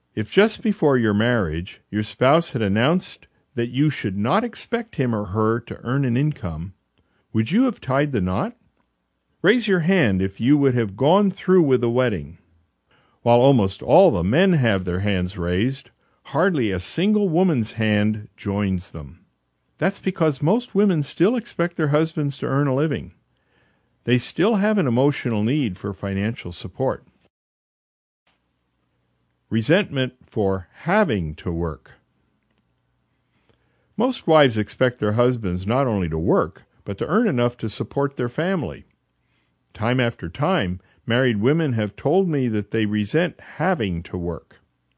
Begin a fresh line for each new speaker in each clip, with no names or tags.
If just before your marriage your spouse had announced that you should not expect him or her to earn an income, would you have tied the knot? Raise your hand if you would have gone through with the wedding. While almost all the men have their hands raised, hardly a single woman's hand joins them. That's because most women still expect their husbands to earn a living. They still have an emotional need for financial support. Resentment for having to work. Most wives expect their husbands not only to work, but to earn enough to support their family. Time after time, married women have told me that they resent having to work.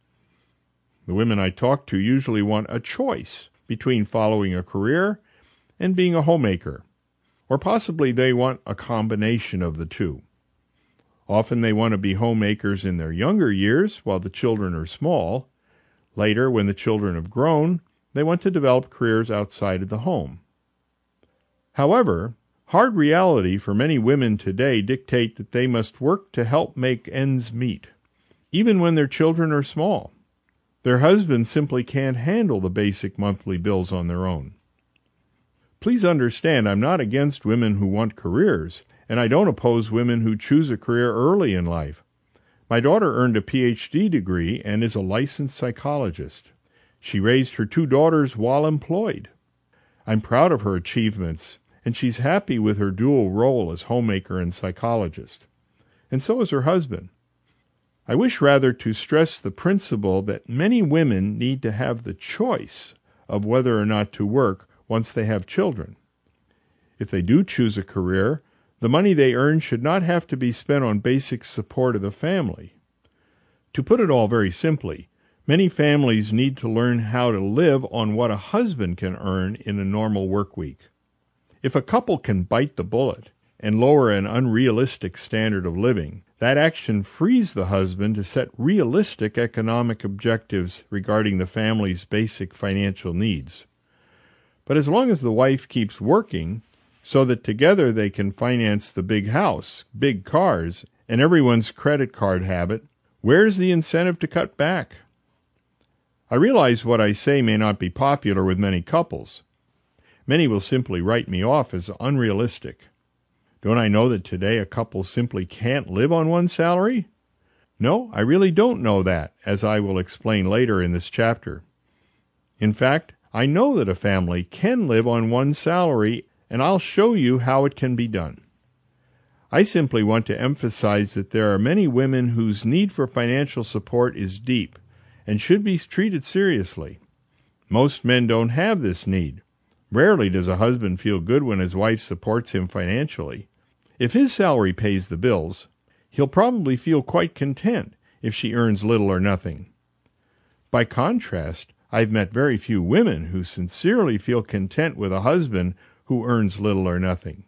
The women I talk to usually want a choice between following a career and being a homemaker, or possibly they want a combination of the two. Often they want to be homemakers in their younger years while the children are small. Later, when the children have grown, they want to develop careers outside of the home. However, hard reality for many women today dictate that they must work to help make ends meet, even when their children are small. Their husbands simply can't handle the basic monthly bills on their own. Please understand, I'm not against women who want careers, and I don't oppose women who choose a career early in life. My daughter earned a Ph.D. degree and is a licensed psychologist. She raised her 2 daughters while employed. I'm proud of her achievements, and she's happy with her dual role as homemaker and psychologist. And so is her husband. I wish rather to stress the principle that many women need to have the choice of whether or not to work once they have children. If they do choose a career, the money they earn should not have to be spent on basic support of the family. To put it all very simply, many families need to learn how to live on what a husband can earn in a normal work week. If a couple can bite the bullet and lower an unrealistic standard of living, that action frees the husband to set realistic economic objectives regarding the family's basic financial needs. But as long as the wife keeps working, so that together they can finance the big house, big cars, and everyone's credit card habit, where's the incentive to cut back? I realize what I say may not be popular with many couples. Many will simply write me off as unrealistic. Don't I know that today a couple simply can't live on one salary? No, I really don't know that, as I will explain later in this chapter. In fact, I know that a family can live on one salary, and I'll show you how it can be done. I simply want to emphasize that there are many women whose need for financial support is deep and should be treated seriously. Most men don't have this need. Rarely does a husband feel good when his wife supports him financially. If his salary pays the bills, he'll probably feel quite content if she earns little or nothing. By contrast, I've met very few women who sincerely feel content with a husband who earns little or nothing.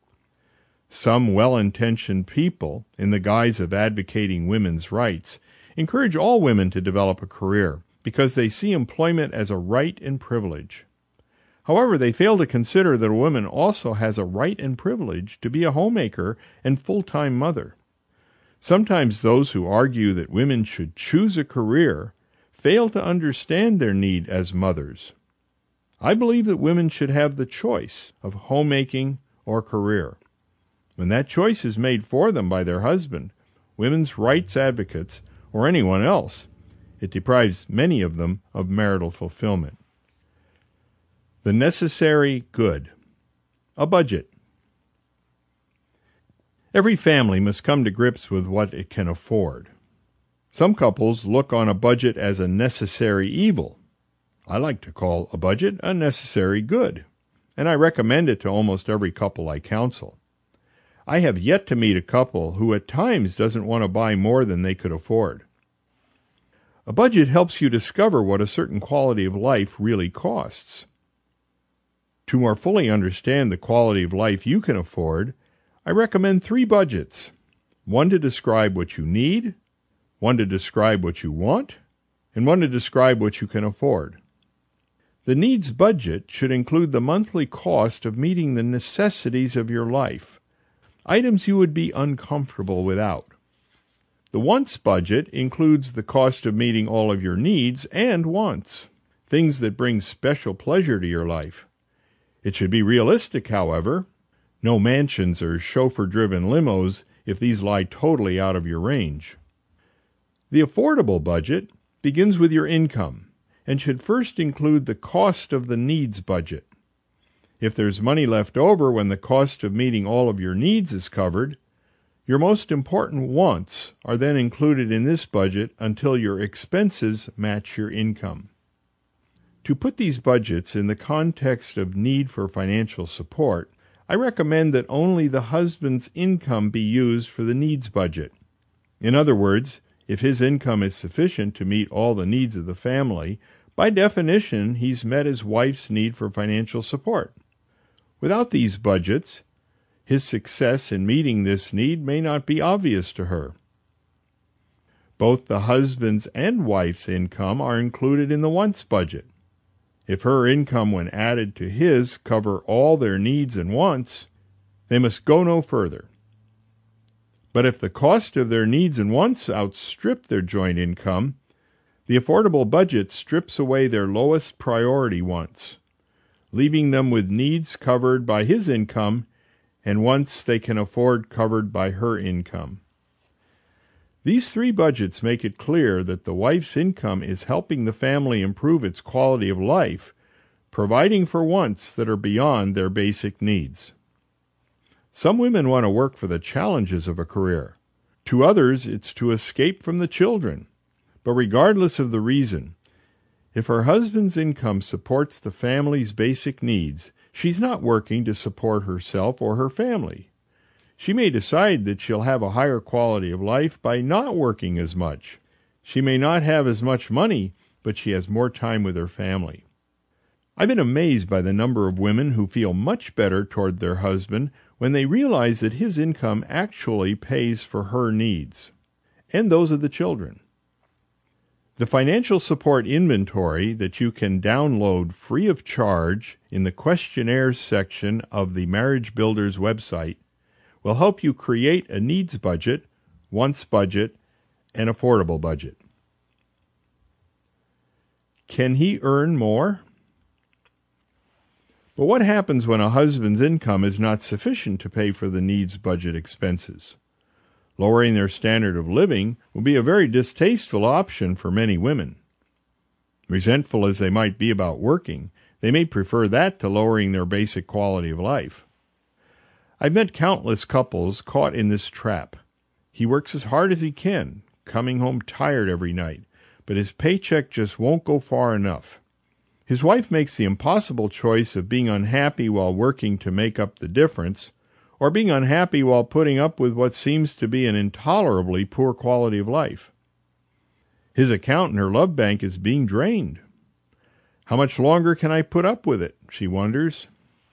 Some well-intentioned people, in the guise of advocating women's rights, encourage all women to develop a career because they see employment as a right and privilege. However, they fail to consider that a woman also has a right and privilege to be a homemaker and full-time mother. Sometimes those who argue that women should choose a career fail to understand their need as mothers. I believe that women should have the choice of homemaking or career. When that choice is made for them by their husband, women's rights advocates, or anyone else, it deprives many of them of marital fulfillment. The necessary good. A budget. Every family must come to grips with what it can afford. Some couples look on a budget as a necessary evil. I like to call a budget a necessary good, and I recommend it to almost every couple I counsel. I have yet to meet a couple who at times doesn't want to buy more than they could afford. A budget helps you discover what a certain quality of life really costs. To more fully understand the quality of life you can afford, I recommend 3 budgets. One to describe what you need, one to describe what you want, and one to describe what you can afford. The needs budget should include the monthly cost of meeting the necessities of your life, items you would be uncomfortable without. The wants budget includes the cost of meeting all of your needs and wants, things that bring special pleasure to your life. It should be realistic, however. No mansions or chauffeur-driven limos if these lie totally out of your range. The affordable budget begins with your income and should first include the cost of the needs budget. If there's money left over when the cost of meeting all of your needs is covered, your most important wants are then included in this budget until your expenses match your income. To put these budgets in the context of need for financial support, I recommend that only the husband's income be used for the needs budget. In other words, if his income is sufficient to meet all the needs of the family, by definition, he's met his wife's need for financial support. Without these budgets, his success in meeting this need may not be obvious to her. Both the husband's and wife's income are included in the wants budget. If her income, when added to his, cover all their needs and wants, they must go no further. But if the cost of their needs and wants outstrip their joint income, the affordable budget strips away their lowest priority wants, leaving them with needs covered by his income and wants they can afford covered by her income. These three budgets make it clear that the wife's income is helping the family improve its quality of life, providing for wants that are beyond their basic needs. Some women want to work for the challenges of a career. To others, it's to escape from the children. But regardless of the reason, if her husband's income supports the family's basic needs, she's not working to support herself or her family. She may decide that she'll have a higher quality of life by not working as much. She may not have as much money, but she has more time with her family. I've been amazed by the number of women who feel much better toward their husband when they realize that his income actually pays for her needs, and those of the children. The financial support inventory that you can download free of charge in the questionnaires section of the Marriage Builders website will help you create a needs budget, wants budget, and affordable budget. Can he earn more? But what happens when a husband's income is not sufficient to pay for the needs budget expenses? Lowering their standard of living will be a very distasteful option for many women. Resentful as they might be about working, they may prefer that to lowering their basic quality of life. I've met countless couples caught in this trap. He works as hard as he can, coming home tired every night, but his paycheck just won't go far enough. His wife makes the impossible choice of being unhappy while working to make up the difference, or being unhappy while putting up with what seems to be an intolerably poor quality of life. His account in her love bank is being drained. How much longer can I put up with it, she wonders.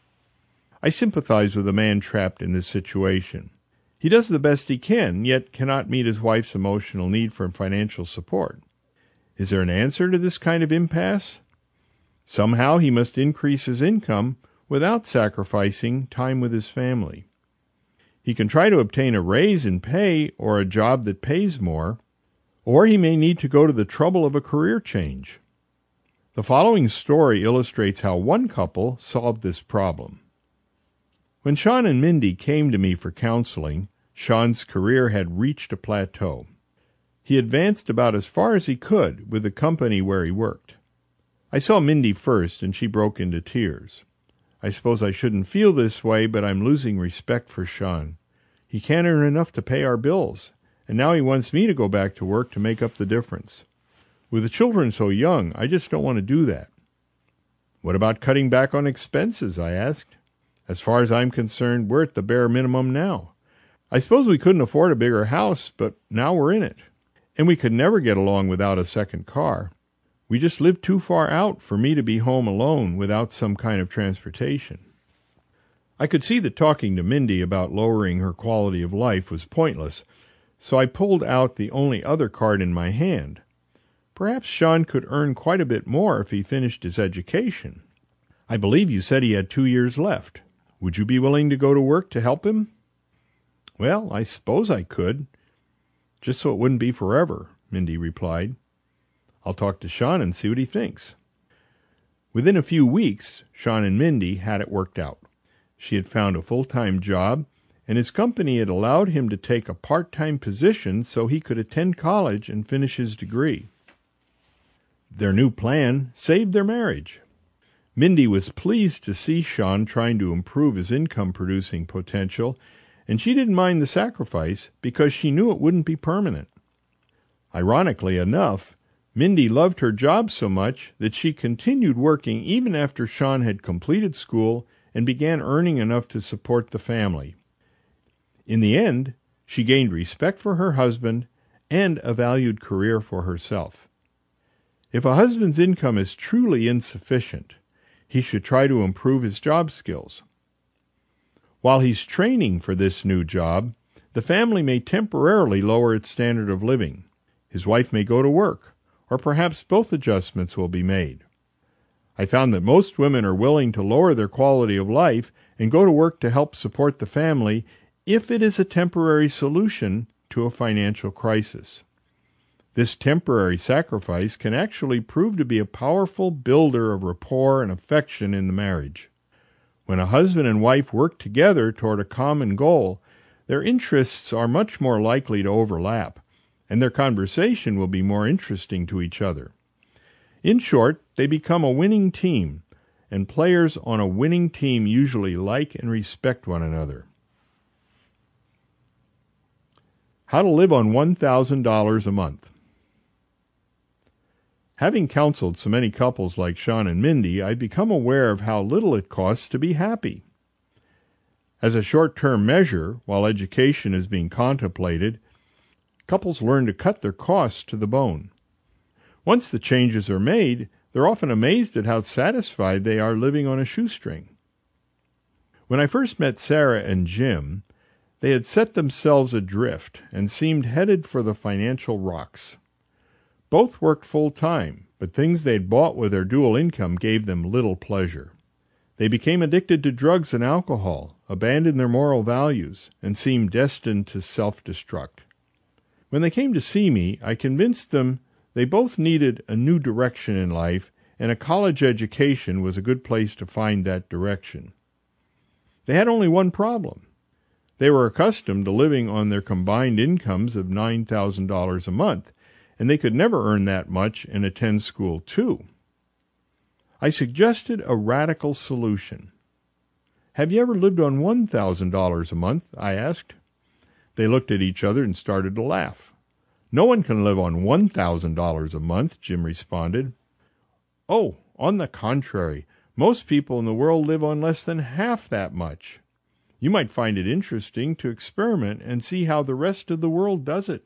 I sympathize with a man trapped in this situation. He does the best he can, yet cannot meet his wife's emotional need for financial support. Is there an answer to this kind of impasse? Somehow he must increase his income without sacrificing time with his family. He can try to obtain a raise in pay or a job that pays more, or he may need to go to the trouble of a career change. The following story illustrates how one couple solved this problem. When Sean and Mindy came to me for counseling, Sean's career had reached a plateau. He advanced about as far as he could with the company where he worked. I saw Mindy first, and she broke into tears. I suppose I shouldn't feel this way, but I'm losing respect for Sean. He can't earn enough to pay our bills, and now he wants me to go back to work to make up the difference. With the children so young, I just don't want to do that. What about cutting back on expenses? I asked. As far as I'm concerned, we're at the bare minimum now. I suppose we couldn't afford a bigger house, but now we're in it. And we could never get along without a second car. We just live too far out for me to be home alone without some kind of transportation. I could see that talking to Mindy about lowering her quality of life was pointless, so I pulled out the only other card in my hand. Perhaps Sean could earn quite a bit more if he finished his education. I believe you said he had 2 years left. Would you be willing to go to work to help him? Well, I suppose I could. just so it wouldn't be forever, Mindy replied. I'll talk to Sean and see what he thinks. Within a few weeks, Sean and Mindy had it worked out. She had found a full-time job, and his company had allowed him to take a part-time position so he could attend college and finish his degree. Their new plan saved their marriage. Mindy was pleased to see Sean trying to improve his income-producing potential, and she didn't mind the sacrifice because she knew it wouldn't be permanent. Ironically enough, Mindy loved her job so much that she continued working even after Sean had completed school and began earning enough to support the family. In the end, she gained respect for her husband and a valued career for herself. If a husband's income is truly insufficient, he should try to improve his job skills. While he's training for this new job, the family may temporarily lower its standard of living. His wife may go to work, or perhaps both adjustments will be made. I found that most women are willing to lower their quality of life and go to work to help support the family if it is a temporary solution to a financial crisis. This temporary sacrifice can actually prove to be a powerful builder of rapport and affection in the marriage. When a husband and wife work together toward a common goal, their interests are much more likely to overlap, and their conversation will be more interesting to each other. In short, they become a winning team, and players on a winning team usually like and respect one another. How to live on $1,000 a month. Having counseled so many couples like Sean and Mindy, I've become aware of how little it costs to be happy. As a short-term measure, while education is being contemplated, couples learn to cut their costs to the bone. Once the changes are made, they're often amazed at how satisfied they are living on a shoestring. When I first met Sarah and Jim, they had set themselves adrift and seemed headed for the financial rocks. Both worked full-time, but things they'd bought with their dual income gave them little pleasure. They became addicted to drugs and alcohol, abandoned their moral values, and seemed destined to self-destruct. When they came to see me, I convinced them they both needed a new direction in life, and a college education was a good place to find that direction. They had only one problem. They were accustomed to living on their combined incomes of $9,000 a month, and they could never earn that much and attend school too. I suggested a radical solution. Have you ever lived on $1,000 a month? I asked. They looked at each other and started to laugh. No one can live on $1,000 a month, Jim responded. Oh, on the contrary, most people in the world live on less than half that much. You might find it interesting to experiment and see how the rest of the world does it.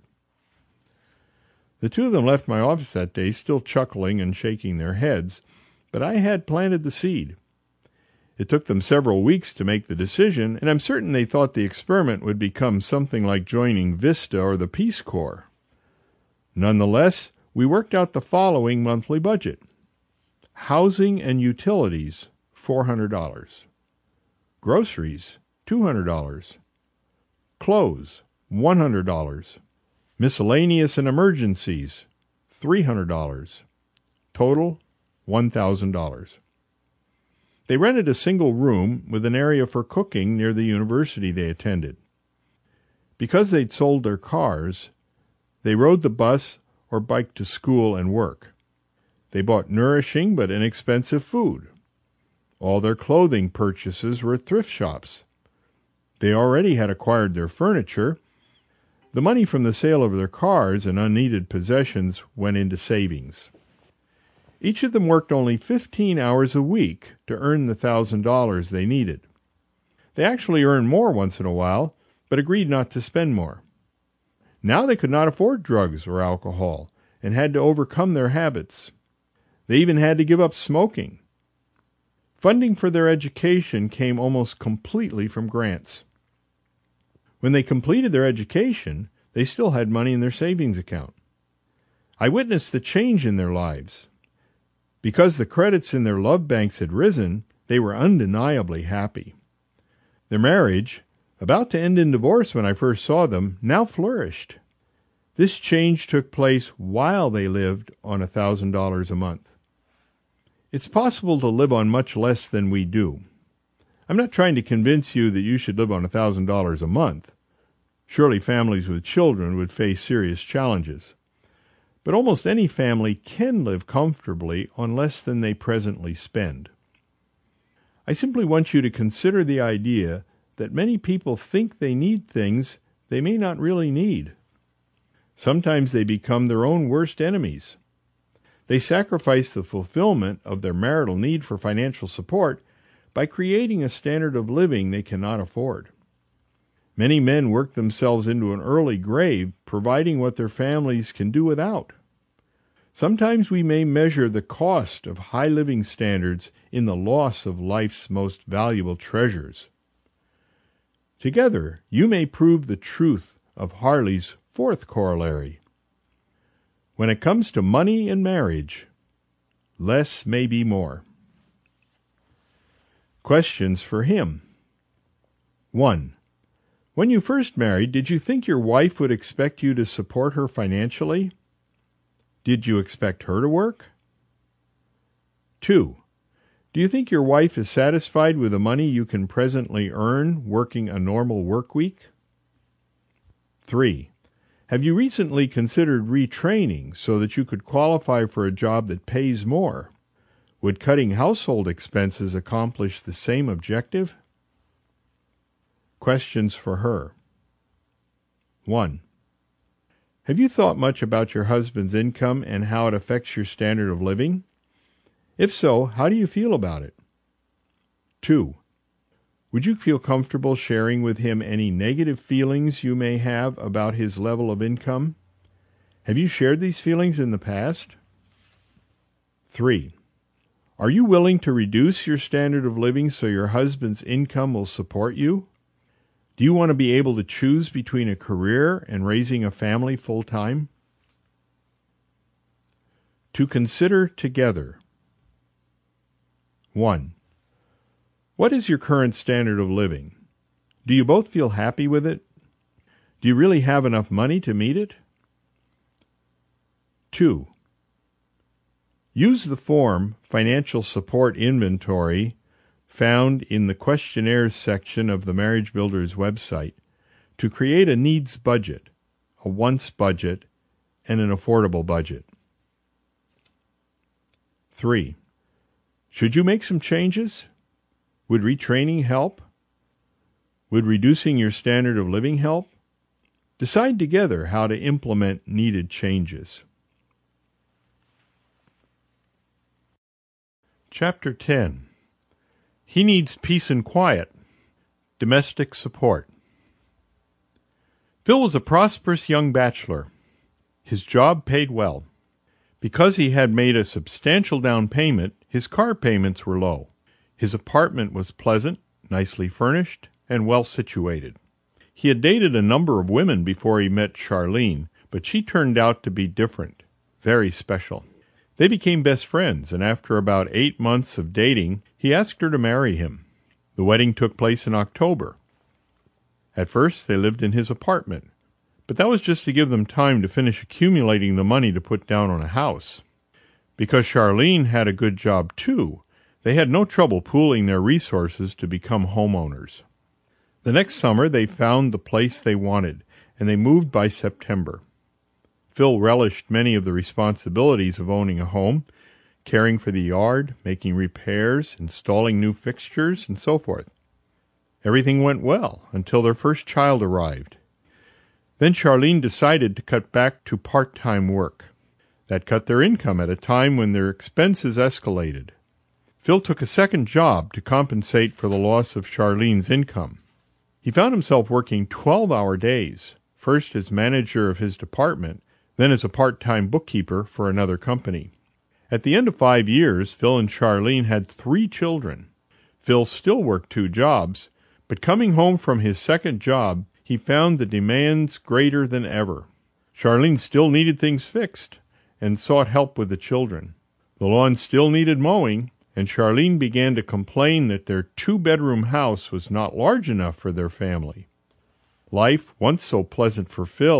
The two of them left my office that day still chuckling and shaking their heads, but I had planted the seed. It took them several weeks to make the decision, and I'm certain they thought the experiment would become something like joining Vista or the Peace Corps. Nonetheless, we worked out the following monthly budget. Housing and utilities, $400. Groceries, $200. Clothes, $100. Miscellaneous and emergencies, $300. Total, $1,000. They rented a single room with an area for cooking near the university they attended. Because they'd sold their cars, they rode the bus or biked to school and work. They bought nourishing but inexpensive food. All their clothing purchases were at thrift shops. They already had acquired their furniture. The money from the sale of their cars and unneeded possessions went into savings. Each of them worked only 15 hours a week to earn the $1,000 they needed. They actually earned more once in a while, but agreed not to spend more. Now they could not afford drugs or alcohol and had to overcome their habits. They even had to give up smoking. Funding for their education came almost completely from grants. When they completed their education, they still had money in their savings account. I witnessed the change in their lives. Because the credits in their love banks had risen, they were undeniably happy. Their marriage, about to end in divorce when I first saw them, now flourished. This change took place while they lived on $1,000 a month. It's possible to live on much less than we do. I'm not trying to convince you that you should live on $1,000 a month. Surely families with children would face serious challenges. But almost any family can live comfortably on less than they presently spend. I simply want you to consider the idea that many people think they need things they may not really need. Sometimes they become their own worst enemies. They sacrifice the fulfillment of their marital need for financial support by creating a standard of living they cannot afford. Many men work themselves into an early grave, providing what their families can do without. Sometimes we may measure the cost of high living standards in the loss of life's most valuable treasures. Together, you may prove the truth of Harley's fourth corollary. When it comes to money and marriage, less may be more. Questions for him. 1. When you first married, did you think your wife would expect you to support her financially? Did you expect her to work? 2. Do you think your wife is satisfied with the money you can presently earn working a normal work week? 3. Have you recently considered retraining so that you could qualify for a job that pays more? Would cutting household expenses accomplish the same objective? Questions for her. 1. Have you thought much about your husband's income and how it affects your standard of living? If so, how do you feel about it? 2. Would you feel comfortable sharing with him any negative feelings you may have about his level of income? Have you shared these feelings in the past? 3. Are you willing to reduce your standard of living so your husband's income will support you? Do you want to be able to choose between a career and raising a family full-time? To consider together. 1. What is your current standard of living? Do you both feel happy with it? Do you really have enough money to meet it? 2. Use the form Financial Support Inventory found in the questionnaires section of the Marriage Builder's website to create a needs budget, a wants budget, and an affordable budget. 3. Should you make some changes? Would retraining help? Would reducing your standard of living help? Decide together how to implement needed changes. Chapter 10. He needs peace and quiet. Domestic support. Phil was a prosperous young bachelor. His job paid well. Because he had made a substantial down payment, his car payments were low. His apartment was pleasant, nicely furnished, and well situated. He had dated a number of women before he met Charlene, but she turned out to be different, very special. They became best friends, and after about 8 months of dating, he asked her to marry him. The wedding took place in October. At first, they lived in his apartment, but that was just to give them time to finish accumulating the money to put down on a house. Because Charlene had a good job too, they had no trouble pooling their resources to become homeowners. The next summer, they found the place they wanted, and they moved by September. Phil relished many of the responsibilities of owning a home, caring for the yard, making repairs, installing new fixtures, and so forth. Everything went well until their first child arrived. Then Charlene decided to cut back to part-time work. That cut their income at a time when their expenses escalated. Phil took a second job to compensate for the loss of Charlene's income. He found himself working 12-hour days, first as manager of his department, then as a part-time bookkeeper for another company. At the end of 5 years, Phil and Charlene had 3 children. Phil still worked 2 jobs, but coming home from his second job, he found the demands greater than ever. Charlene still needed things fixed and sought help with the children. The lawn still needed mowing, and Charlene began to complain that their 2-bedroom house was not large enough for their family. Life, once so pleasant for Phil,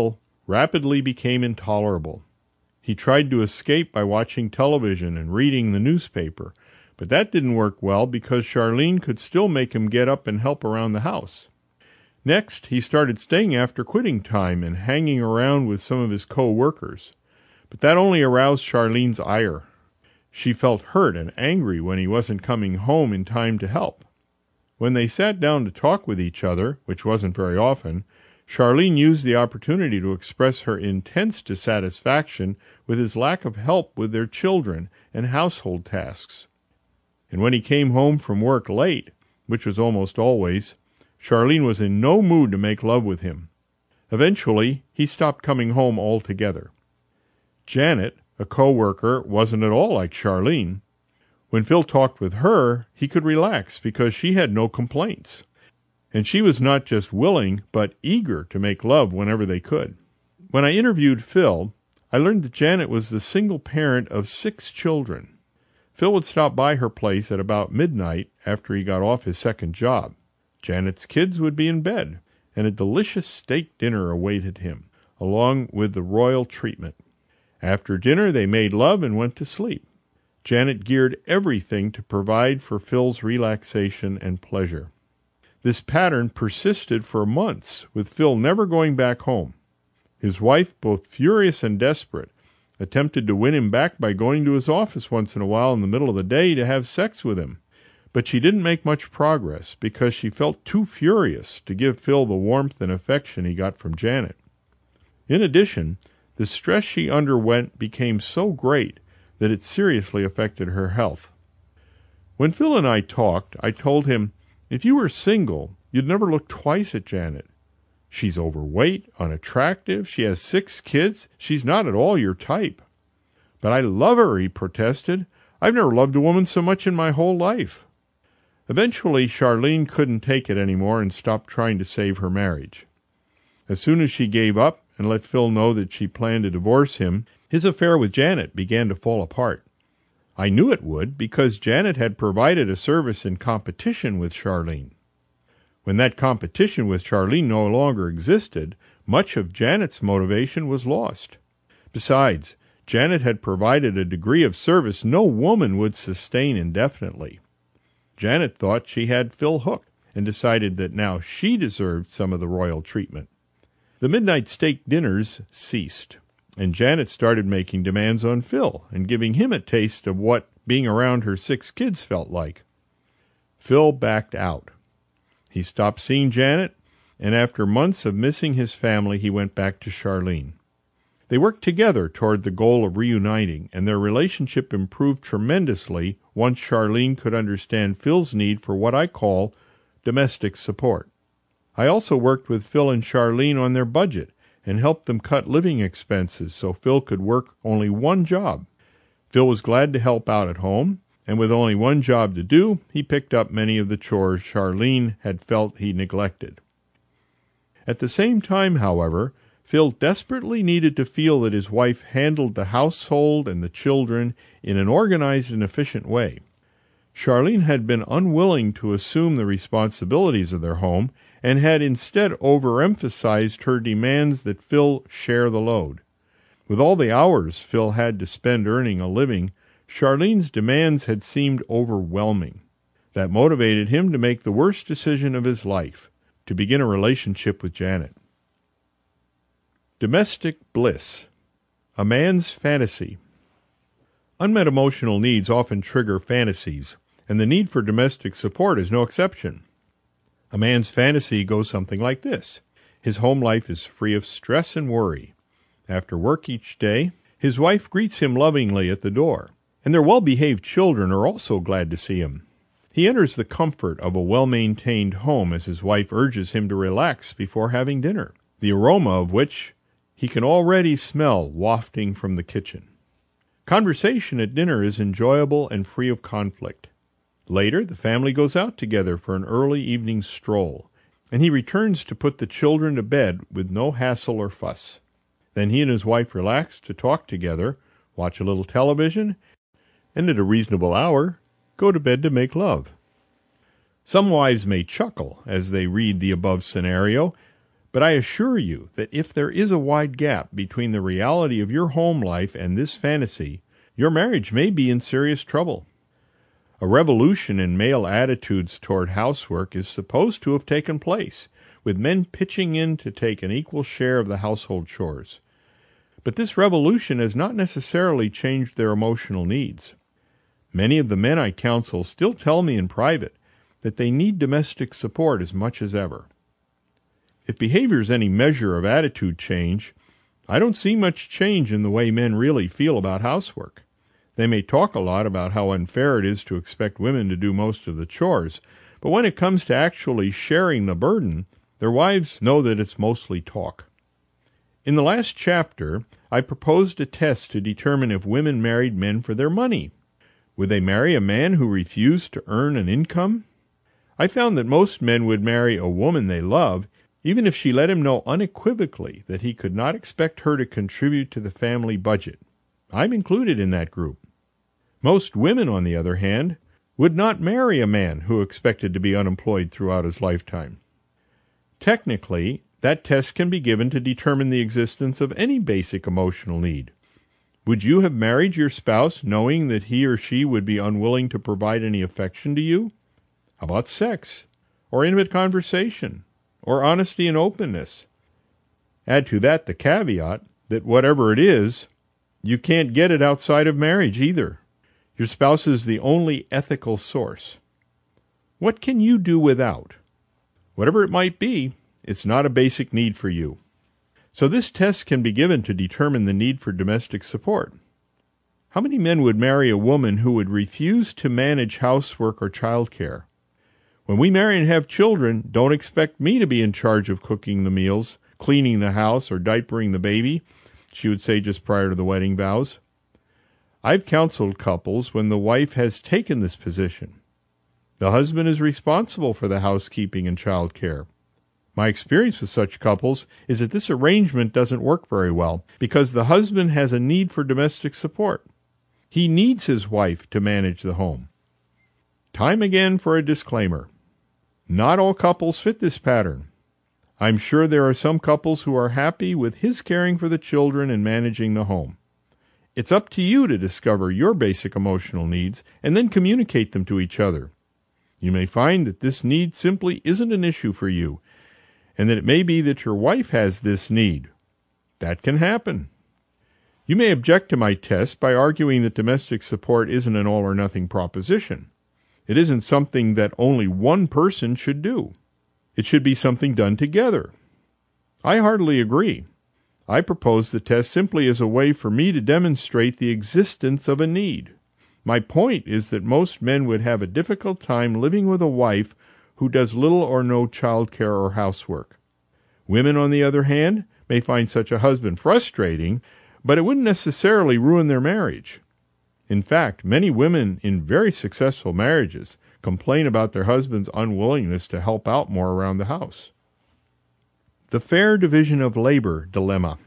rapidly became intolerable. He tried to escape by watching television and reading the newspaper, but that didn't work well because Charlene could still make him get up and help around the house. Next, he started staying after quitting time and hanging around with some of his co-workers. But that only aroused Charlene's ire. She felt hurt and angry when he wasn't coming home in time to help. When they sat down to talk with each other, which wasn't very often, Charlene used the opportunity to express her intense dissatisfaction with his lack of help with their children and household tasks. And when he came home from work late, which was almost always, Charlene was in no mood to make love with him. Eventually, he stopped coming home altogether. Janet, a co-worker, wasn't at all like Charlene. When Phil talked with her, he could relax because she had no complaints. And she was not just willing, but eager to make love whenever they could. When I interviewed Phil, I learned that Janet was the single parent of 6 children. Phil would stop by her place at about midnight after he got off his second job. Janet's kids would be in bed, and a delicious steak dinner awaited him, along with the royal treatment. After dinner, they made love and went to sleep. Janet geared everything to provide for Phil's relaxation and pleasure. This pattern persisted for months, with Phil never going back home. His wife, both furious and desperate, attempted to win him back by going to his office once in a while in the middle of the day to have sex with him. But she didn't make much progress because she felt too furious to give Phil the warmth and affection he got from Janet. In addition, the stress she underwent became so great that it seriously affected her health. When Phil and I talked, I told him, "If you were single, you'd never look twice at Janet. She's overweight, unattractive, she has 6 kids, she's not at all your type." "But I love her," he protested. "I've never loved a woman so much in my whole life." Eventually, Charlene couldn't take it anymore and stopped trying to save her marriage. As soon as she gave up and let Phil know that she planned to divorce him, his affair with Janet began to fall apart. I knew it would because Janet had provided a service in competition with Charlene. When that competition with Charlene no longer existed, much of Janet's motivation was lost. Besides, Janet had provided a degree of service no woman would sustain indefinitely. Janet thought she had Phil hooked and decided that now she deserved some of the royal treatment. The midnight steak dinners ceased, and Janet started making demands on Phil and giving him a taste of what being around her 6 kids felt like. Phil backed out. He stopped seeing Janet, and after months of missing his family, he went back to Charlene. They worked together toward the goal of reuniting, and their relationship improved tremendously once Charlene could understand Phil's need for what I call domestic support. I also worked with Phil and Charlene on their budget and helped them cut living expenses so Phil could work only one job. Phil was glad to help out at home, and with only one job to do, he picked up many of the chores Charlene had felt he neglected. At the same time, however, Phil desperately needed to feel that his wife handled the household and the children in an organized and efficient way. Charlene had been unwilling to assume the responsibilities of their home and had instead overemphasized her demands that Phil share the load. With all the hours Phil had to spend earning a living, Charlene's demands had seemed overwhelming. That motivated him to make the worst decision of his life, to begin a relationship with Janet. Domestic bliss. A man's fantasy. Unmet emotional needs often trigger fantasies, and the need for domestic support is no exception. A man's fantasy goes something like this. His home life is free of stress and worry. After work each day, his wife greets him lovingly at the door, and their well-behaved children are also glad to see him. He enters the comfort of a well-maintained home as his wife urges him to relax before having dinner, the aroma of which he can already smell wafting from the kitchen. Conversation at dinner is enjoyable and free of conflict. Later, the family goes out together for an early evening stroll, and he returns to put the children to bed with no hassle or fuss. Then he and his wife relax to talk together, watch a little television, and at a reasonable hour, go to bed to make love. Some wives may chuckle as they read the above scenario, But I assure you that if there is a wide gap between the reality of your home life and this fantasy, your marriage may be in serious trouble. A revolution in male attitudes toward housework is supposed to have taken place, with men pitching in to take an equal share of the household chores. But this revolution has not necessarily changed their emotional needs. Many of the men I counsel still tell me in private that they need domestic support as much as ever. If behavior is any measure of attitude change, I don't see much change in the way men really feel about housework. They may talk a lot about how unfair it is to expect women to do most of the chores, but when it comes to actually sharing the burden, their wives know that it's mostly talk. In the last chapter, I proposed a test to determine if women married men for their money. Would they marry a man who refused to earn an income? I found that most men would marry a woman they love, even if she let him know unequivocally that he could not expect her to contribute to the family budget. I'm included in that group. Most women, on the other hand, would not marry a man who expected to be unemployed throughout his lifetime. Technically, that test can be given to determine the existence of any basic emotional need. Would you have married your spouse knowing that he or she would be unwilling to provide any affection to you? How about sex, or intimate conversation, or honesty and openness? Add to that the caveat that whatever it is, you can't get it outside of marriage either. Your spouse is the only ethical source. What can you do without? Whatever it might be, it's not a basic need for you. So this test can be given to determine the need for domestic support. How many men would marry a woman who would refuse to manage housework or childcare? When we marry and have children, don't expect me to be in charge of cooking the meals, cleaning the house, or diapering the baby, she would say just prior to the wedding vows. I've counseled couples when the wife has taken this position. The husband is responsible for the housekeeping and child care. My experience with such couples is that this arrangement doesn't work very well because the husband has a need for domestic support. He needs his wife to manage the home. Time again for a disclaimer. Not all couples fit this pattern. I'm sure there are some couples who are happy with his caring for the children and managing the home. It's up to you to discover your basic emotional needs and then communicate them to each other. You may find that this need simply isn't an issue for you, and that it may be that your wife has this need. That can happen. You may object to my test by arguing that domestic support isn't an all-or-nothing proposition. It isn't something that only one person should do. It should be something done together. I heartily agree. I propose the test simply as a way for me to demonstrate the existence of a need. My point is that most men would have a difficult time living with a wife who does little or no child care or housework. Women, on the other hand, may find such a husband frustrating, but it wouldn't necessarily ruin their marriage. In fact, many women in very successful marriages complain about their husband's unwillingness to help out more around the house. The fair division of labor dilemma.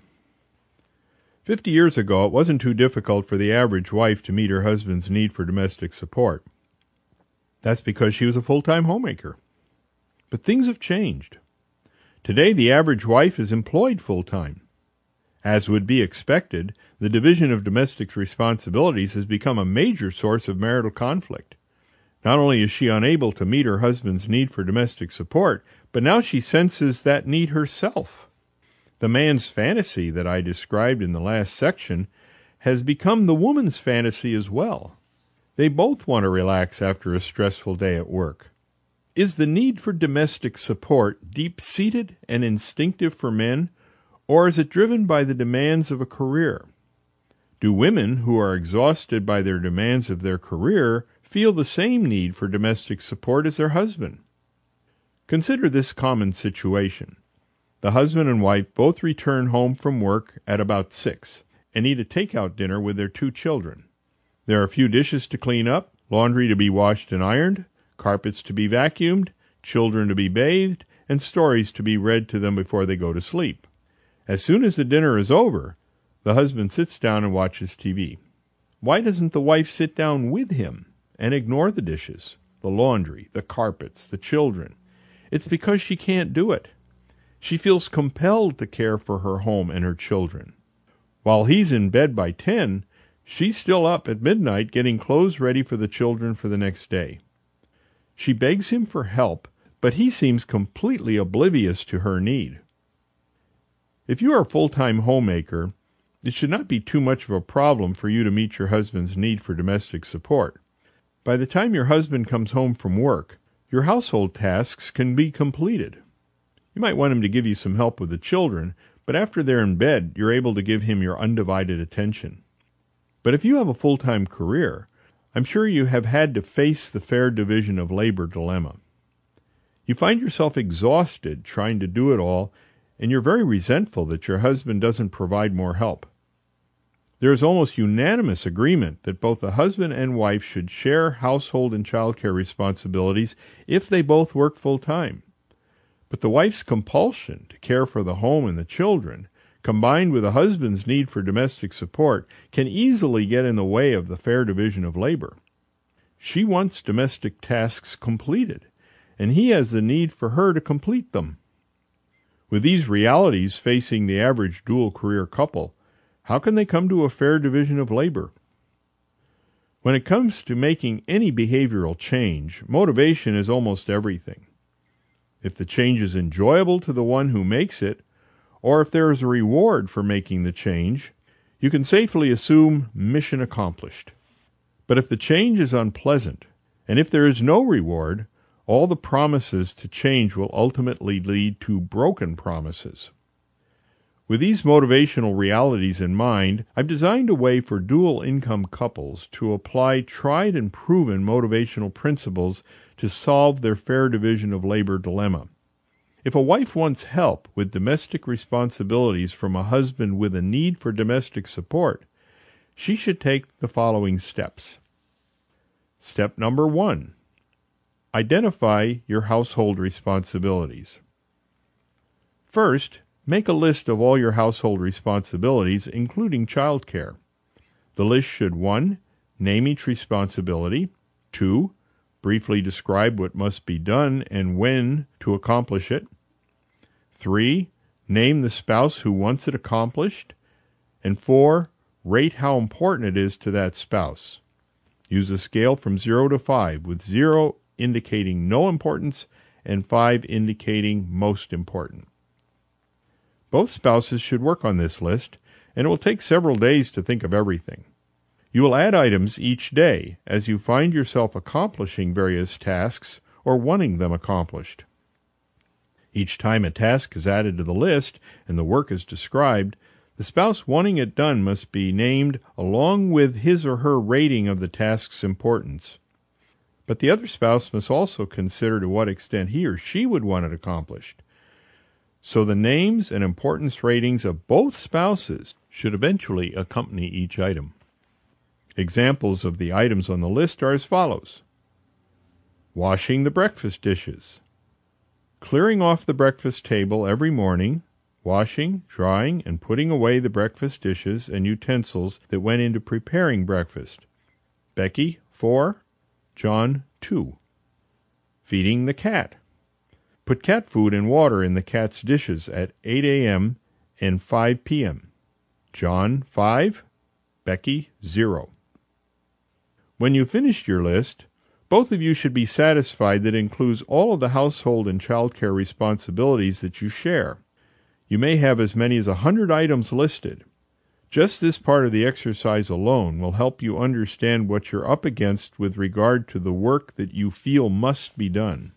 50 years ago, it wasn't too difficult for the average wife to meet her husband's need for domestic support. That's because she was a full-time homemaker. But things have changed. Today, the average wife is employed full-time. As would be expected, the division of domestic responsibilities has become a major source of marital conflict. Not only is she unable to meet her husband's need for domestic support, but now she senses that need herself. The man's fantasy that I described in the last section has become the woman's fantasy as well. They both want to relax after a stressful day at work. Is the need for domestic support deep-seated and instinctive for men, or is it driven by the demands of a career? Do women who are exhausted by their demands of their career feel the same need for domestic support as their husband? Consider this common situation. The husband and wife both return home from work at about 6 and eat a takeout dinner with their 2 children. There are a few dishes to clean up, laundry to be washed and ironed, carpets to be vacuumed, children to be bathed, and stories to be read to them before they go to sleep. As soon as the dinner is over, the husband sits down and watches TV. Why doesn't the wife sit down with him and ignore the dishes, the laundry, the carpets, the children? It's because she can't do it. She feels compelled to care for her home and her children. While he's in bed by 10, she's still up at midnight getting clothes ready for the children for the next day. She begs him for help, but he seems completely oblivious to her need. If you are a full-time homemaker, it should not be too much of a problem for you to meet your husband's need for domestic support. By the time your husband comes home from work, your household tasks can be completed. You might want him to give you some help with the children, but after they're in bed, you're able to give him your undivided attention. But if you have a full-time career, I'm sure you have had to face the fair division of labor dilemma. You find yourself exhausted trying to do it all, and you're very resentful that your husband doesn't provide more help. There is almost unanimous agreement that both the husband and wife should share household and childcare responsibilities if they both work full-time. But the wife's compulsion to care for the home and the children, combined with the husband's need for domestic support, can easily get in the way of the fair division of labor. She wants domestic tasks completed, and he has the need for her to complete them. With these realities facing the average dual-career couple, how can they come to a fair division of labor? When it comes to making any behavioral change, motivation is almost everything. If the change is enjoyable to the one who makes it, or if there is a reward for making the change, you can safely assume mission accomplished. But if the change is unpleasant, and if there is no reward, all the promises to change will ultimately lead to broken promises. With these motivational realities in mind, I've designed a way for dual-income couples to apply tried and proven motivational principles to solve their fair division of labor dilemma. If a wife wants help with domestic responsibilities from a husband with a need for domestic support, she should take the following steps. Step number 1. Identify your household responsibilities. First, make a list of all your household responsibilities, including childcare. The list should 1. Name each responsibility. 2. Briefly describe what must be done and when to accomplish it. 3. Name the spouse who wants it accomplished. And 4. Rate how important it is to that spouse. Use a scale from 0 to 5, with 0 indicating no importance and 5 indicating most important. Both spouses should work on this list, and it will take several days to think of everything. You will add items each day as you find yourself accomplishing various tasks or wanting them accomplished. Each time a task is added to the list and the work is described, the spouse wanting it done must be named along with his or her rating of the task's importance. But the other spouse must also consider to what extent he or she would want it accomplished. So the names and importance ratings of both spouses should eventually accompany each item. Examples of the items on the list are as follows: washing the breakfast dishes, clearing off the breakfast table every morning, washing, drying, and putting away the breakfast dishes and utensils that went into preparing breakfast. Becky, 4, John, 2. Feeding the cat. Put cat food and water in the cat's dishes at 8 a.m. and 5 p.m. John, 5, Becky, 0. When you finish your list, both of you should be satisfied that it includes all of the household and childcare responsibilities that you share. You may have as many as 100 items listed. Just this part of the exercise alone will help you understand what you're up against with regard to the work that you feel must be done.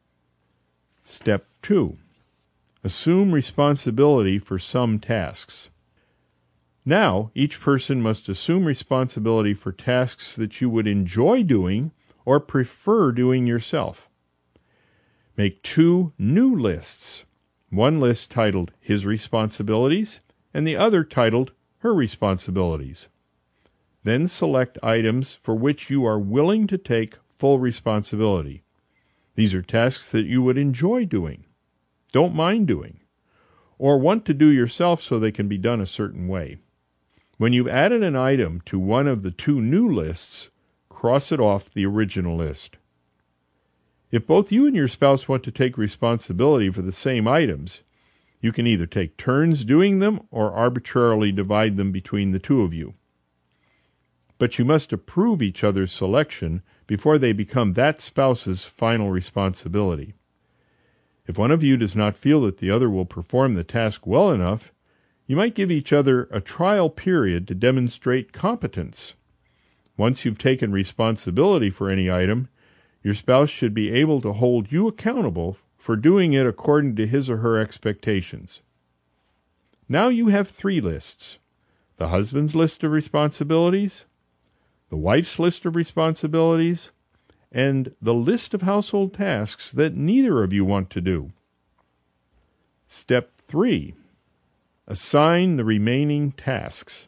Step 2. Assume responsibility for some tasks. Now, each person must assume responsibility for tasks that you would enjoy doing or prefer doing yourself. Make 2 new lists. One list titled His Responsibilities and the other titled Her Responsibilities. Then select items for which you are willing to take full responsibility. These are tasks that you would enjoy doing, don't mind doing, or want to do yourself so they can be done a certain way. When you've added an item to one of the 2 new lists, cross it off the original list. If both you and your spouse want to take responsibility for the same items, You can either take turns doing them or arbitrarily divide them between the two of you. But you must approve each other's selection before they become that spouse's final responsibility. If one of you does not feel that the other will perform the task well enough, you might give each other a trial period to demonstrate competence. Once you've taken responsibility for any item, your spouse should be able to hold you accountable for doing it according to his or her expectations. Now you have 3 lists: the husband's list of responsibilities, the wife's list of responsibilities, and the list of household tasks that neither of you want to do. Step 3. Assign the remaining tasks.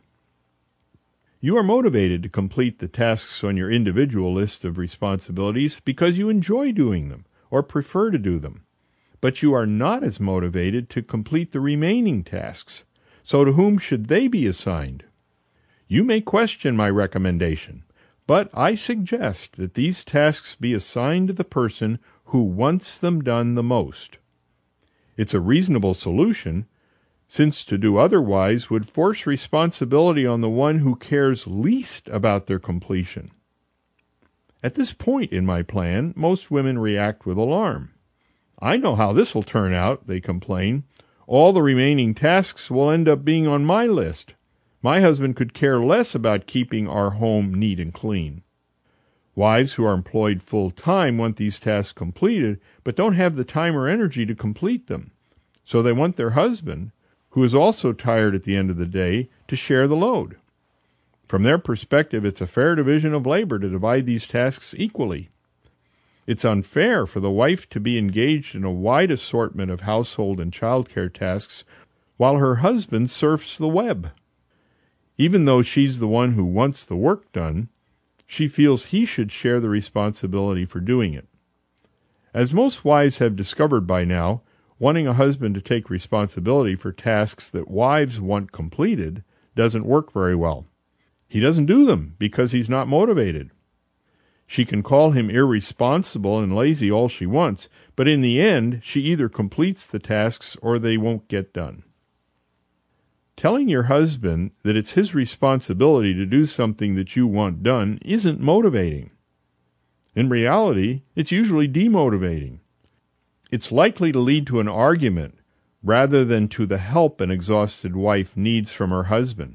You are motivated to complete the tasks on your individual list of responsibilities because you enjoy doing them or prefer to do them. But you are not as motivated to complete the remaining tasks. So to whom should they be assigned? You may question my recommendation, but I suggest that these tasks be assigned to the person who wants them done the most. It's a reasonable solution, since to do otherwise would force responsibility on the one who cares least about their completion. At this point in my plan, most women react with alarm. "I know how this will turn out," they complain. "All the remaining tasks will end up being on my list. My husband could care less about keeping our home neat and clean." Wives who are employed full-time want these tasks completed, but don't have the time or energy to complete them. So they want their husband, who is also tired at the end of the day, to share the load. From their perspective, it's a fair division of labor to divide these tasks equally. It's unfair for the wife to be engaged in a wide assortment of household and childcare tasks while her husband surfs the web. Even though she's the one who wants the work done, she feels he should share the responsibility for doing it. As most wives have discovered by now, wanting a husband to take responsibility for tasks that wives want completed doesn't work very well. He doesn't do them because he's not motivated. She can call him irresponsible and lazy all she wants, but in the end, she either completes the tasks or they won't get done. Telling your husband that it's his responsibility to do something that you want done isn't motivating. In reality, it's usually demotivating. It's likely to lead to an argument rather than to the help an exhausted wife needs from her husband.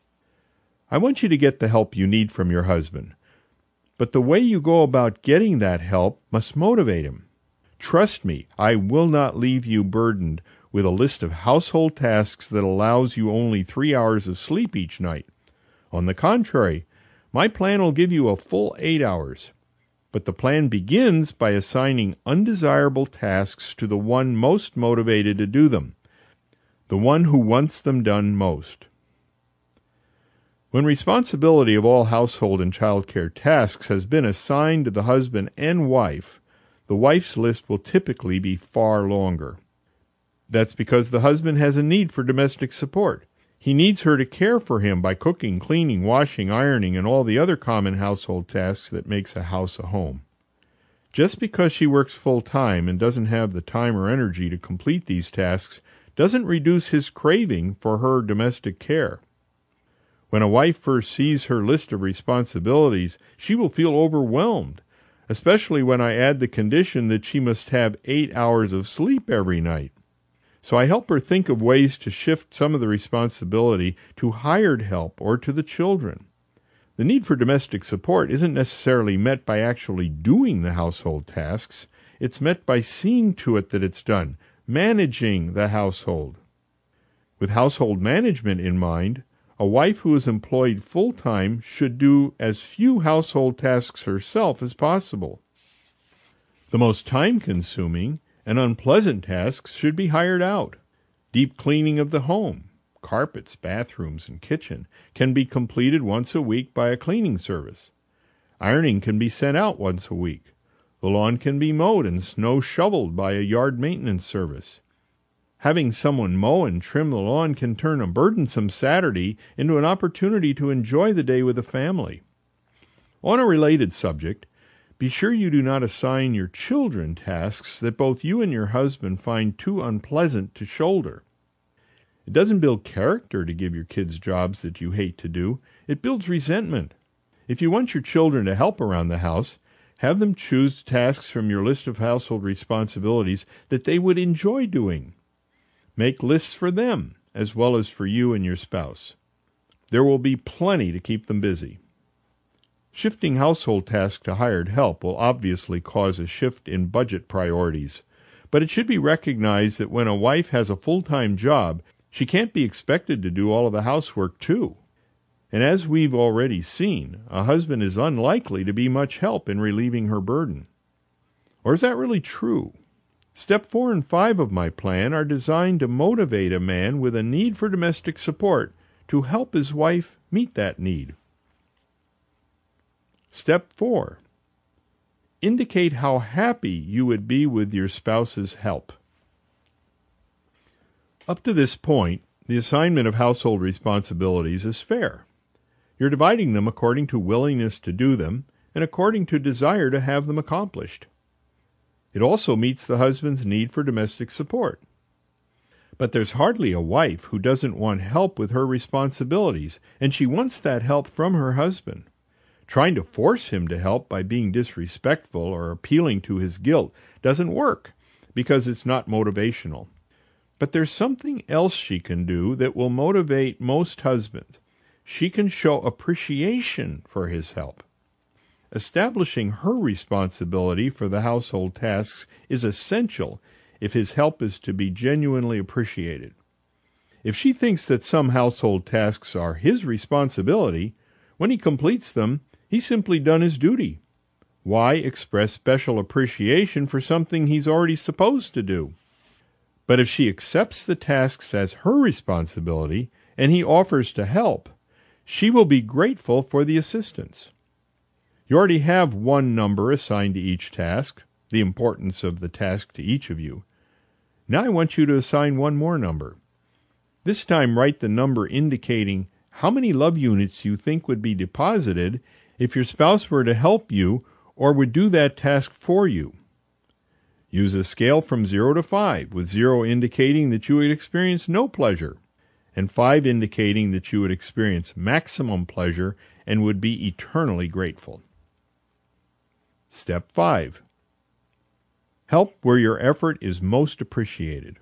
I want you to get the help you need from your husband, but the way you go about getting that help must motivate him. Trust me, I will not leave you burdened with a list of household tasks that allows you only 3 hours of sleep each night. On the contrary, my plan will give you a full 8 hours. But the plan begins by assigning undesirable tasks to the one most motivated to do them, the one who wants them done most. When responsibility of all household and childcare tasks has been assigned to the husband and wife, the wife's list will typically be far longer. That's because the husband has a need for domestic support. He needs her to care for him by cooking, cleaning, washing, ironing, and all the other common household tasks that makes a house a home. Just because she works full-time and doesn't have the time or energy to complete these tasks doesn't reduce his craving for her domestic care. When a wife first sees her list of responsibilities, she will feel overwhelmed, especially when I add the condition that she must have 8 hours of sleep every night. So I help her think of ways to shift some of the responsibility to hired help or to the children. The need for domestic support isn't necessarily met by actually doing the household tasks. It's met by seeing to it that it's done, managing the household. With household management in mind, a wife who is employed full-time should do as few household tasks herself as possible. The most time-consuming and unpleasant tasks should be hired out. Deep cleaning of the home, carpets, bathrooms, and kitchen can be completed once a week by a cleaning service. Ironing can be sent out once a week. The lawn can be mowed and snow shoveled by a yard maintenance service. Having someone mow and trim the lawn can turn a burdensome Saturday into an opportunity to enjoy the day with the family. On a related subject, Be sure you do not assign your children tasks that both you and your husband find too unpleasant to shoulder. It doesn't build character to give your kids jobs that you hate to do. It builds resentment. If you want your children to help around the house, have them choose tasks from your list of household responsibilities that they would enjoy doing. Make lists for them, as well as for you and your spouse. There will be plenty to keep them busy. Shifting household tasks to hired help will obviously cause a shift in budget priorities, but it should be recognized that when a wife has a full-time job, she can't be expected to do all of the housework too. And as we've already seen, a husband is unlikely to be much help in relieving her burden. Or is that really true? Step 4 and 5 of my plan are designed to motivate a man with a need for domestic support to help his wife meet that need. Step 4. Indicate how happy you would be with your spouse's help. Up to this point, the assignment of household responsibilities is fair. You're dividing them according to willingness to do them and according to desire to have them accomplished. It also meets the husband's need for domestic support. But there's hardly a wife who doesn't want help with her responsibilities, and she wants that help from her husband. Trying to force him to help by being disrespectful or appealing to his guilt doesn't work because it's not motivational. But there's something else she can do that will motivate most husbands. She can show appreciation for his help. Establishing her responsibility for the household tasks is essential if his help is to be genuinely appreciated. If she thinks that some household tasks are his responsibility, when he completes them, he's simply done his duty. Why express special appreciation for something he's already supposed to do? But if she accepts the tasks as her responsibility and he offers to help, she will be grateful for the assistance. You already have one number assigned to each task, the importance of the task to each of you. Now I want you to assign one more number. This time write the number indicating how many love units you think would be deposited if your spouse were to help you or would do that task for you. Use a scale from 0 to 5, with 0 indicating that you would experience no pleasure, and 5 indicating that you would experience maximum pleasure and would be eternally grateful. Step 5. Help where your effort is most appreciated.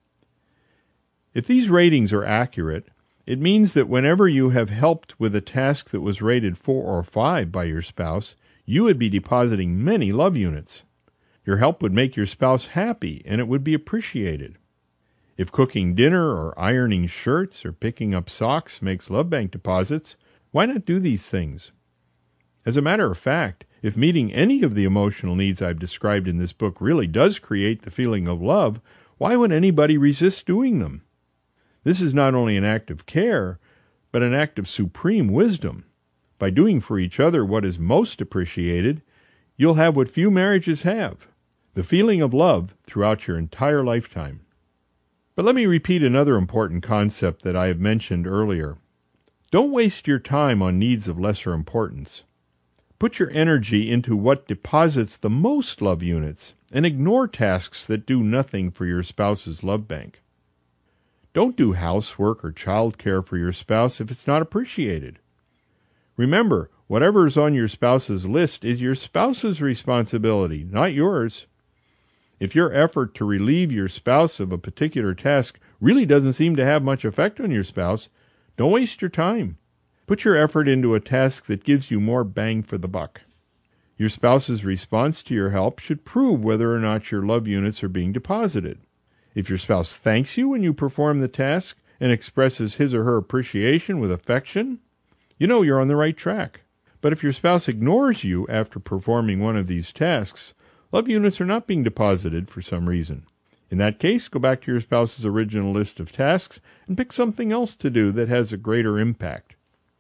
If these ratings are accurate, it means that whenever you have helped with a task that was rated 4 or 5 by your spouse, you would be depositing many love units. Your help would make your spouse happy, and it would be appreciated. If cooking dinner or ironing shirts or picking up socks makes love bank deposits, why not do these things? As a matter of fact, if meeting any of the emotional needs I've described in this book really does create the feeling of love, why would anybody resist doing them? This is not only an act of care, but an act of supreme wisdom. By doing for each other what is most appreciated, you'll have what few marriages have, the feeling of love throughout your entire lifetime. But let me repeat another important concept that I have mentioned earlier. Don't waste your time on needs of lesser importance. Put your energy into what deposits the most love units, and ignore tasks that do nothing for your spouse's love bank. Don't do housework or child care for your spouse if it's not appreciated. Remember, whatever is on your spouse's list is your spouse's responsibility, not yours. If your effort to relieve your spouse of a particular task really doesn't seem to have much effect on your spouse, don't waste your time. Put your effort into a task that gives you more bang for the buck. Your spouse's response to your help should prove whether or not your love units are being deposited. If your spouse thanks you when you perform the task and expresses his or her appreciation with affection, you know you're on the right track. But if your spouse ignores you after performing one of these tasks, love units are not being deposited for some reason. In that case, go back to your spouse's original list of tasks and pick something else to do that has a greater impact.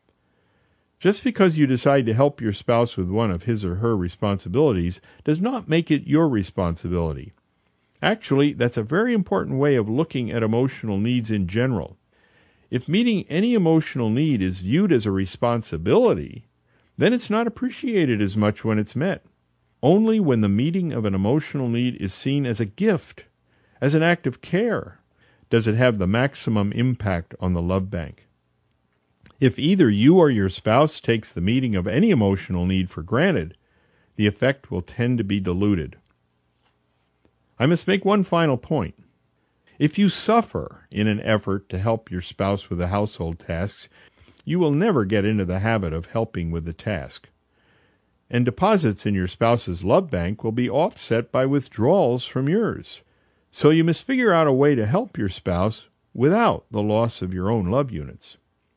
Just because you decide to help your spouse with one of his or her responsibilities does not make it your responsibility. Actually, that's a very important way of looking at emotional needs in general. If meeting any emotional need is viewed as a responsibility, then it's not appreciated as much when it's met. Only when the meeting of an emotional need is seen as a gift, as an act of care, does it have the maximum impact on the love bank. If either you or your spouse takes the meeting of any emotional need for granted, the effect will tend to be diluted. I must make one final point. If you suffer in an effort to help your spouse with the household tasks, you will never get into the habit of helping with the task. And deposits in your spouse's love bank will be offset by withdrawals from yours. So you must figure out a way to help your spouse without the loss of your own love units.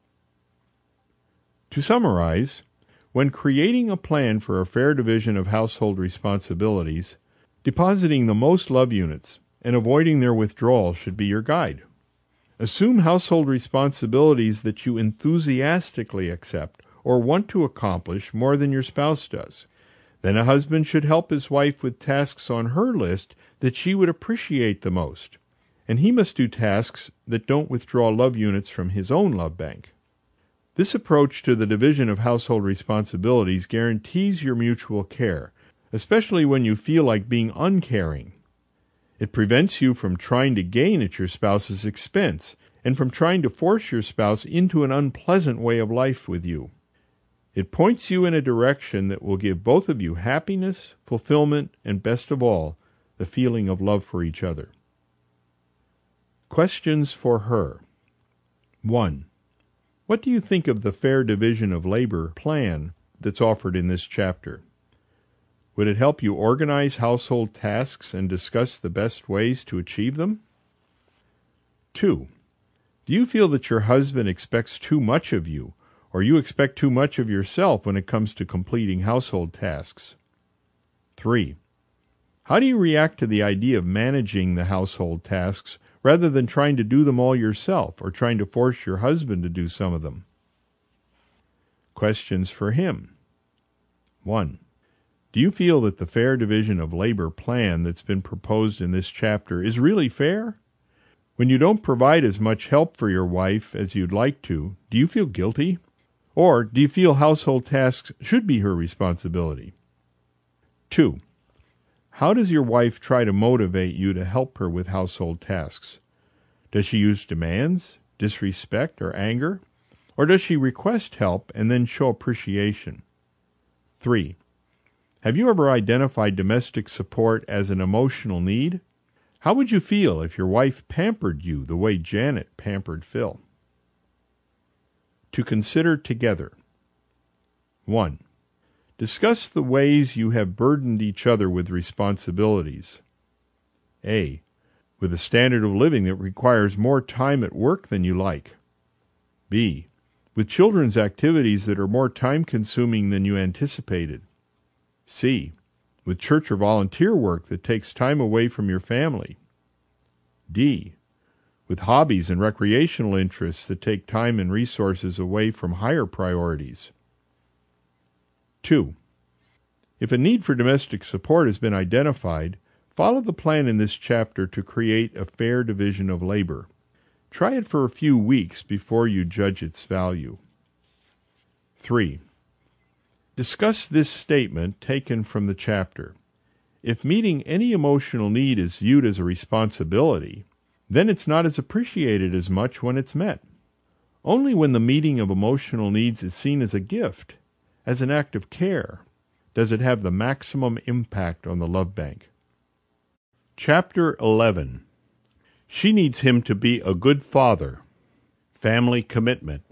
To summarize, when creating a plan for a fair division of household responsibilities, depositing the most love units and avoiding their withdrawal should be your guide. Assume household responsibilities that you enthusiastically accept or want to accomplish more than your spouse does. Then a husband should help his wife with tasks on her list that she would appreciate the most, and he must do tasks that don't withdraw love units from his own love bank. This approach to the division of household responsibilities guarantees your mutual care, especially when you feel like being uncaring. It prevents you from trying to gain at your spouse's expense and from trying to force your spouse into an unpleasant way of life with you. It points you in a direction that will give both of you happiness, fulfillment, and best of all, the feeling of love for each other. Questions for her. 1. What do you think of the fair division of labor plan that's offered in this chapter? Would it help you organize household tasks and discuss the best ways to achieve them? 2. Do you feel that your husband expects too much of you, or you expect too much of yourself when it comes to completing household tasks? 3. How do you react to the idea of managing the household tasks rather than trying to do them all yourself or trying to force your husband to do some of them? Questions for him. 1. Do you feel that the fair division of labor plan that's been proposed in this chapter is really fair? When you don't provide as much help for your wife as you'd like to, do you feel guilty? Or do you feel household tasks should be her responsibility? 2. How does your wife try to motivate you to help her with household tasks? Does she use demands, disrespect, or anger? Or does she request help and then show appreciation? 3. Have you ever identified domestic support as an emotional need? How would you feel if your wife pampered you the way Janet pampered Phil? To consider together. 1. Discuss the ways you have burdened each other with responsibilities. A. With a standard of living that requires more time at work than you like. B. With children's activities that are more time-consuming than you anticipated. C. With church or volunteer work that takes time away from your family. D. With hobbies and recreational interests that take time and resources away from higher priorities. 2. If a need for domestic support has been identified, follow the plan in this chapter to create a fair division of labor. Try it for a few weeks before you judge its value. 3. Discuss this statement taken from the chapter. If meeting any emotional need is viewed as a responsibility, then it's not as appreciated as much when it's met. Only when the meeting of emotional needs is seen as a gift, as an act of care, does it have the maximum impact on the love bank. Chapter 11. She needs him to be a good father. Family commitment.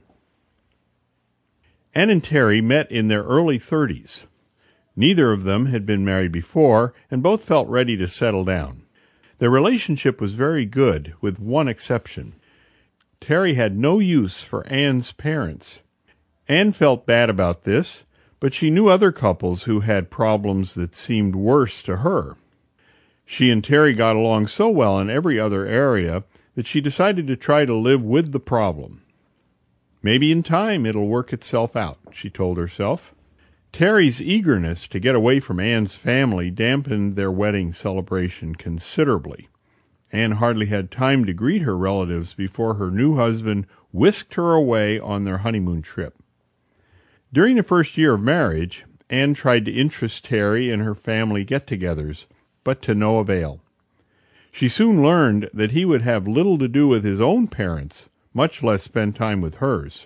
Ann and Terry met in their early 30s. Neither of them had been married before, and both felt ready to settle down. Their relationship was very good, with one exception. Terry had no use for Ann's parents. Ann felt bad about this, but she knew other couples who had problems that seemed worse to her. She and Terry got along so well in every other area that she decided to try to live with the problem. Maybe in time it'll work itself out, she told herself. Terry's eagerness to get away from Ann's family dampened their wedding celebration considerably. Ann hardly had time to greet her relatives before her new husband whisked her away on their honeymoon trip. During the first year of marriage, Anne tried to interest Terry in her family get-togethers, but to no avail. She soon learned that he would have little to do with his own parents, much less spend time with hers.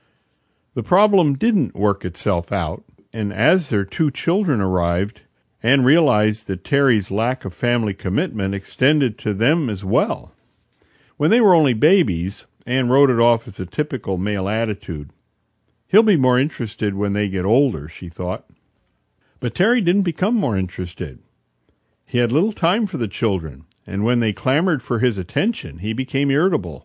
The problem didn't work itself out, and as their 2 children arrived, Anne realized that Terry's lack of family commitment extended to them as well. When they were only babies, Anne wrote it off as a typical male attitude. He'll be more interested when they get older, she thought. But Terry didn't become more interested. He had little time for the children, and when they clamored for his attention, he became irritable.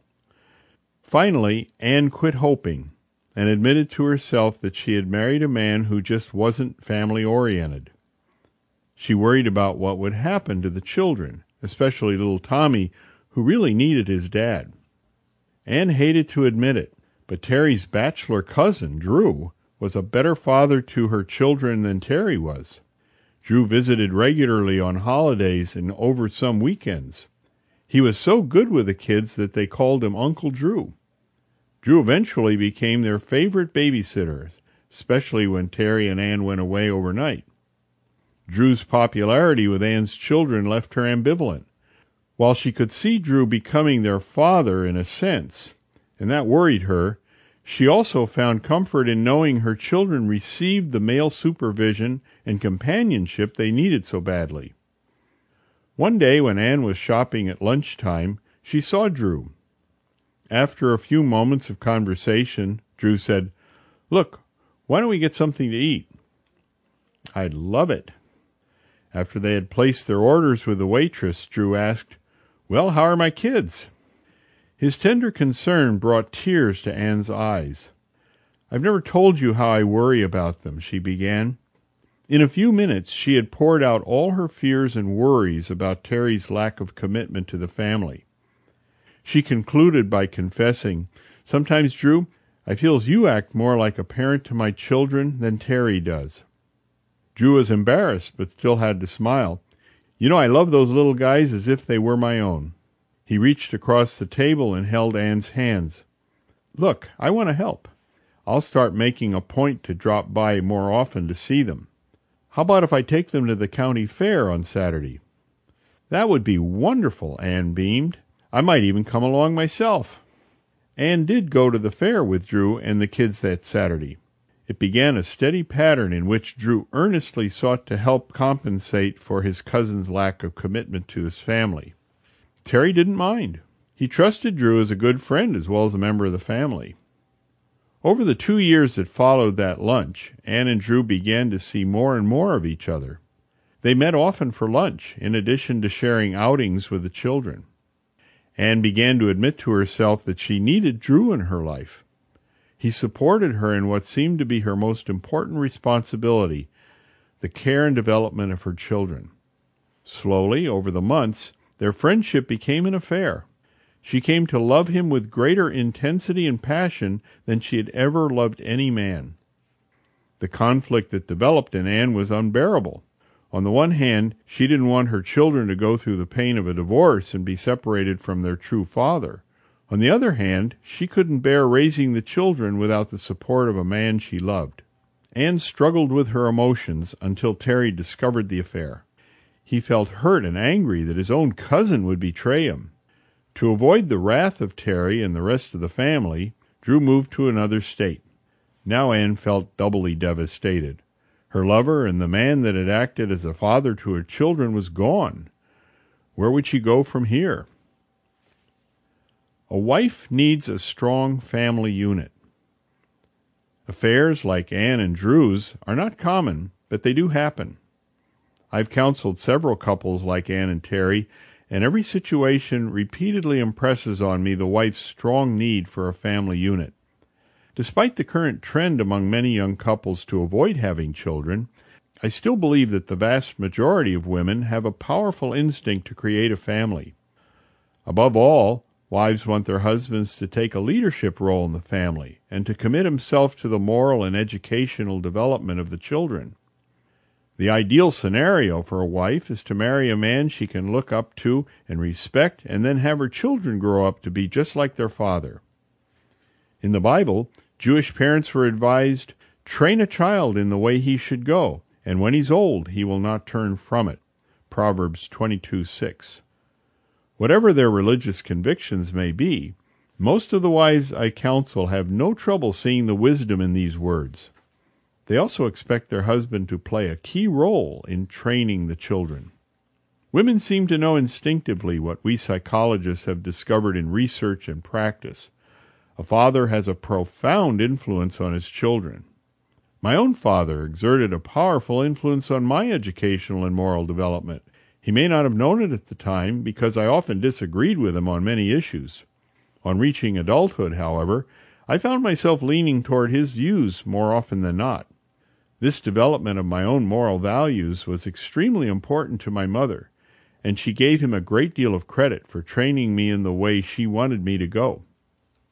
Finally, Anne quit hoping and admitted to herself that she had married a man who just wasn't family-oriented. She worried about what would happen to the children, especially little Tommy, who really needed his dad. Anne hated to admit it, but Terry's bachelor cousin, Drew, was a better father to her children than Terry was. Drew visited regularly on holidays and over some weekends. He was so good with the kids that they called him Uncle Drew. Drew eventually became their favorite babysitter, especially when Terry and Anne went away overnight. Drew's popularity with Anne's children left her ambivalent. While she could see Drew becoming their father in a sense, and that worried her, she also found comfort in knowing her children received the male supervision and companionship they needed so badly. One day when Anne was shopping at lunchtime, she saw Drew. After a few moments of conversation, Drew said, "Look, why don't we get something to eat?" "I'd love it." After they had placed their orders with the waitress, Drew asked, "Well, how are my kids?" His tender concern brought tears to Anne's eyes. "I've never told you how I worry about them," she began. In a few minutes she had poured out all her fears and worries about Terry's lack of commitment to the family. She concluded by confessing, "Sometimes, Drew, I feel as you act more like a parent to my children than Terry does." Drew was embarrassed, but still had to smile. "You know, I love those little guys as if they were my own." He reached across the table and held Anne's hands. "Look, I want to help. I'll start making a point to drop by more often to see them. How about if I take them to the county fair on Saturday?" "That would be wonderful," Anne beamed. "I might even come along myself." Anne did go to the fair with Drew and the kids that Saturday. It began a steady pattern in which Drew earnestly sought to help compensate for his cousin's lack of commitment to his family. Terry didn't mind. He trusted Drew as a good friend as well as a member of the family. Over the 2 years that followed that lunch, Anne and Drew began to see more and more of each other. They met often for lunch, in addition to sharing outings with the children. Anne began to admit to herself that she needed Drew in her life. He supported her in what seemed to be her most important responsibility, the care and development of her children. Slowly, over the months, their friendship became an affair. She came to love him with greater intensity and passion than she had ever loved any man. The conflict that developed in Anne was unbearable. On the one hand, she didn't want her children to go through the pain of a divorce and be separated from their true father. On the other hand, she couldn't bear raising the children without the support of a man she loved. Anne struggled with her emotions until Terry discovered the affair. He felt hurt and angry that his own cousin would betray him. To avoid the wrath of Terry and the rest of the family, Drew moved to another state. Now Anne felt doubly devastated. Her lover and the man that had acted as a father to her children was gone. Where would she go from here? A wife needs a strong family unit. Affairs like Anne and Drew's are not common, but they do happen. I've counseled several couples like Anne and Terry, and every situation repeatedly impresses on me the wife's strong need for a family unit. Despite the current trend among many young couples to avoid having children, I still believe that the vast majority of women have a powerful instinct to create a family. Above all, wives want their husbands to take a leadership role in the family and to commit himself to the moral and educational development of the children. The ideal scenario for a wife is to marry a man she can look up to and respect, and then have her children grow up to be just like their father. In the Bible, Jewish parents were advised Train a child in the way he should go, and when he's old he will not turn from it. Proverbs 22:6. Whatever their religious convictions may be, most of the wives I counsel have no trouble seeing the wisdom in these words. They also expect their husband to play a key role in training the children. Women seem to know instinctively what we psychologists have discovered in research and practice. A father has a profound influence on his children. My own father exerted a powerful influence on my educational and moral development. He may not have known it at the time because I often disagreed with him on many issues. On reaching adulthood, however, I found myself leaning toward his views more often than not. This development of my own moral values was extremely important to my mother, and she gave him a great deal of credit for training me in the way she wanted me to go.